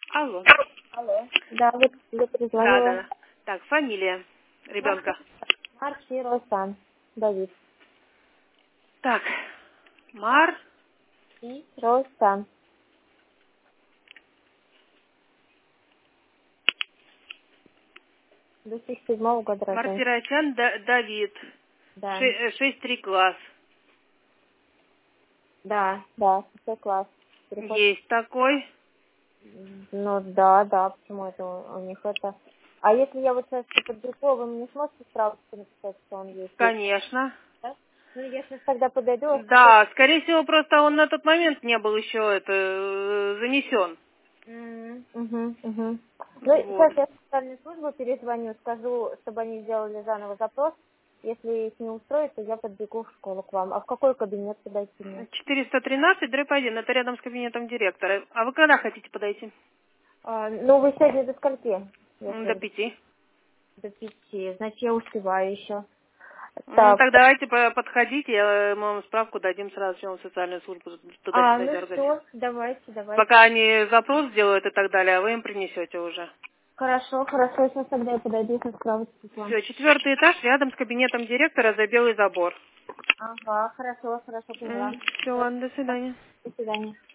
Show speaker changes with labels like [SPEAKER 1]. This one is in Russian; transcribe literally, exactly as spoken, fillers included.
[SPEAKER 1] Алло.
[SPEAKER 2] Алло. Да, вот я
[SPEAKER 1] Да,
[SPEAKER 2] перезвонила.
[SPEAKER 1] да, да. Так, фамилия ребенка.
[SPEAKER 2] Марчи Росан. Давид.
[SPEAKER 1] Так, Мар,
[SPEAKER 2] И Росан. две тысячи седьмого года рождения.
[SPEAKER 1] Мартиросян Да- Давид.
[SPEAKER 2] Да.
[SPEAKER 1] Ше- э, шесть три класс.
[SPEAKER 2] Да. Да, шестой класс. Переход.
[SPEAKER 1] Есть такой.
[SPEAKER 2] Ну да, да, почему это у у них это. А если я вот сейчас подберу, вы мне сможете справку написать, что он есть?
[SPEAKER 1] Конечно.
[SPEAKER 2] Да? Ну, я сейчас тогда подойду. а что-то-
[SPEAKER 1] Да, скорее всего, просто он на тот момент не был еще это э, занесен.
[SPEAKER 2] М, Угу, угу. Ну,
[SPEAKER 1] Вот.
[SPEAKER 2] сейчас я в социальную службу перезвоню, скажу, чтобы они сделали заново запрос. Если их не устроит, то я подбегу в школу к вам. А в какой кабинет подойти мне?
[SPEAKER 1] четыреста тринадцать дробь один. Это рядом с кабинетом директора. А вы когда хотите подойти?
[SPEAKER 2] А, ну, вы сегодня до скольки?
[SPEAKER 1] М, До
[SPEAKER 2] Если
[SPEAKER 1] пяти.
[SPEAKER 2] до пяти. Значит, я успеваю еще.
[SPEAKER 1] Ну,
[SPEAKER 2] Так.
[SPEAKER 1] так давайте по- подходите, я- мы вам справку дадим сразу же в социальную службу
[SPEAKER 2] А,
[SPEAKER 1] туда-сюда
[SPEAKER 2] ну
[SPEAKER 1] дергать.
[SPEAKER 2] все, давайте, давайте.
[SPEAKER 1] Пока они запрос сделают и так далее, а вы им принесете уже.
[SPEAKER 2] Хорошо, хорошо. Сейчас тогда я подойду со справочкой к вам.
[SPEAKER 1] Все, четвертый этаж, рядом с кабинетом директора за белый забор.
[SPEAKER 2] Ага, хорошо, хорошо, поняла.
[SPEAKER 1] Все, ладно, до свидания.
[SPEAKER 2] До свидания.